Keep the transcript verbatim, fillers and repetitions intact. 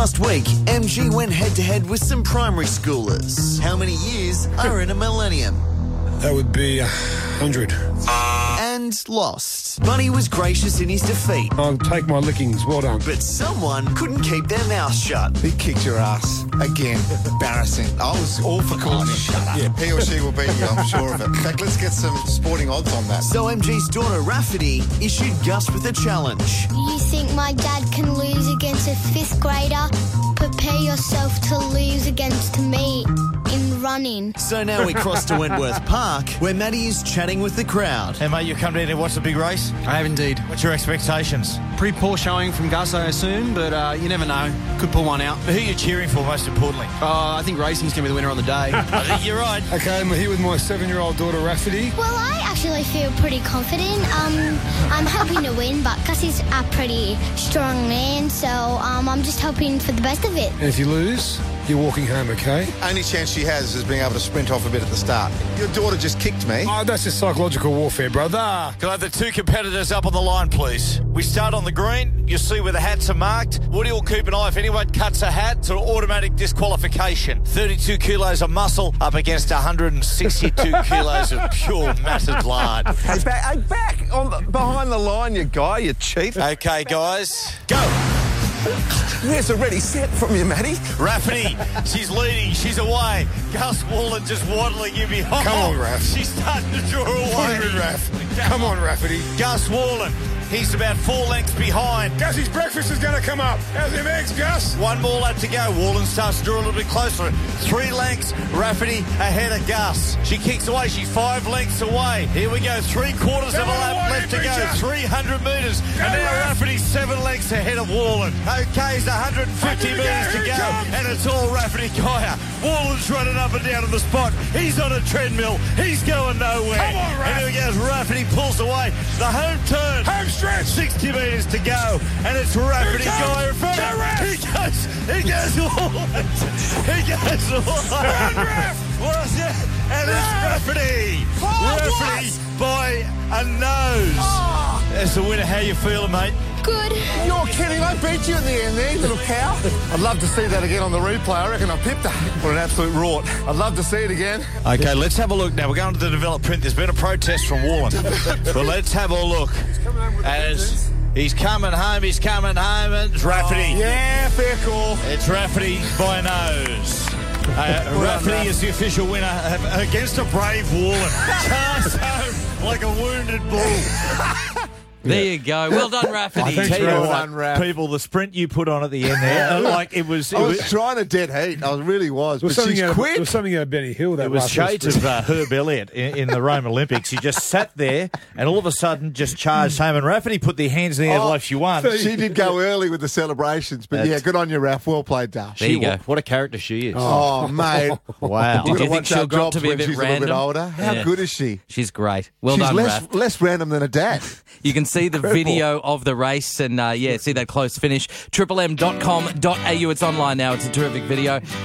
Last week, M G went head-to-head with some primary schoolers. How many years are in a millennium? That would be a hundred. And lost. Bunny was gracious in his defeat. I'll take my lickings. Well done. But someone couldn't keep their mouth shut. He kicked your ass. Again. Embarrassing. I was all for calling him. Shut up. Yeah, he or she will beat you, I'm sure of it. In fact, let's get some sporting odds on that. So M G's daughter, Rafferty, issued Gus with a challenge. You think my dad can lose against a fifth grader? Prepare yourself to lose against me in running. So now we cross to Wentworth Park, where Maddie is chatting with the crowd. Hey, mate, you come down to watch the big race? I have indeed. What's your expectations? Pretty poor showing from Gus, I assume, but uh, you never know. Could pull one out. Who are you cheering for, most importantly? Uh, I think racing's going to be the winner on the day. I think you're right. Okay, I'm here with my seven-year-old daughter, Rafferty. Well, I actually feel pretty confident. Um, I'm hoping to win, but Gus is a pretty strong man, so um, I'm just hoping for the best of it. And if you lose, you're walking home, okay? Only chance she has is being able to sprint off a bit at the start. Your daughter just kicked me. Oh, that's just psychological warfare, brother. Can I have the two competitors up on the line, please? We start on the green. You see where the hats are marked. Woody will keep an eye. If anyone cuts a hat, it's an automatic disqualification. thirty-two kilos of muscle up against one hundred sixty-two kilos of pure matted lard. Hey, back, hey, back on the, behind the line, you guy, you cheat. Okay, guys, go. There's already set from you, Matty. Rafferty, she's leading, she's away. Gus Wallen just waddling in behind. Come on, Raff. She's starting to draw away. Put her in, Raff. Come on, Rafferty. Gus Wallen, he's about four lengths behind. Gussie's breakfast is going to come up. How's them eggs, Gus? One more lap to go. Wallen starts to draw a little bit closer. Three lengths, Rafferty ahead of Gus. She kicks away, she's five lengths away. Here we go, three quarters of a lap left to go. three hundred metres. And now Rafferty's seven lengths ahead of Wallen. Okay, it's one hundred fifty metres to go. And it's all Rafferty Kaya. Wallen's running up and down on the spot. He's on a treadmill. He's going nowhere. Come on, Raff. And here he goes. Rafferty pulls away. The home turn. Home stretch. sixty metres to go. And it's Rafferty Kaya in front. Go, Raff. He goes. He goes Wallen. He goes Wallen. What's it? And it's Rafferty. Rafferty by a nose. Oh. As the winner, how you feeling, mate? Good. You're kidding. I beat you in the end there, little cow. I'd love to see that again on the replay. I reckon I pipped her. What an absolute rort. I'd love to see it again. Okay, let's have a look now. We're going to the developed print. There's been a protest from Wallen. But let's have a look. As he's coming home, he's coming home, and it's Rafferty. Oh, yeah, fair call. It's Rafferty by a nose. Uh, Rafferty is the official winner uh, against a brave Wallen. Charged home like a wounded bull. There you go. Well done, Rafferty. I tell you Well what, done, Raph. people, the sprint you put on at the end there, like it was, it I was was, trying to dead heat. I really was. There was But something she's out of, quit. there was something out of Benny Hill. That it was last shades sprint. of uh, Herb Elliott in, in the Rome Olympics. He just sat there and all of a sudden just charged home. And Rafferty put their hands in the air Oh, like she won. She did go early with the celebrations, but That's- yeah, good on you, Raph. Well played, Dale. There you go. What a character she is. Oh, mate. Wow. Did you We've got to think watch she'll our grow up jobs to be a when bit she's a little bit random? older. How Yeah. good is she? She's great. Well She's done, less, Raph. less random than a dad. You can see the Incredible. video of the race and, uh, yeah, see that close finish. triple m dot com dot a u. It's online now. It's a terrific video.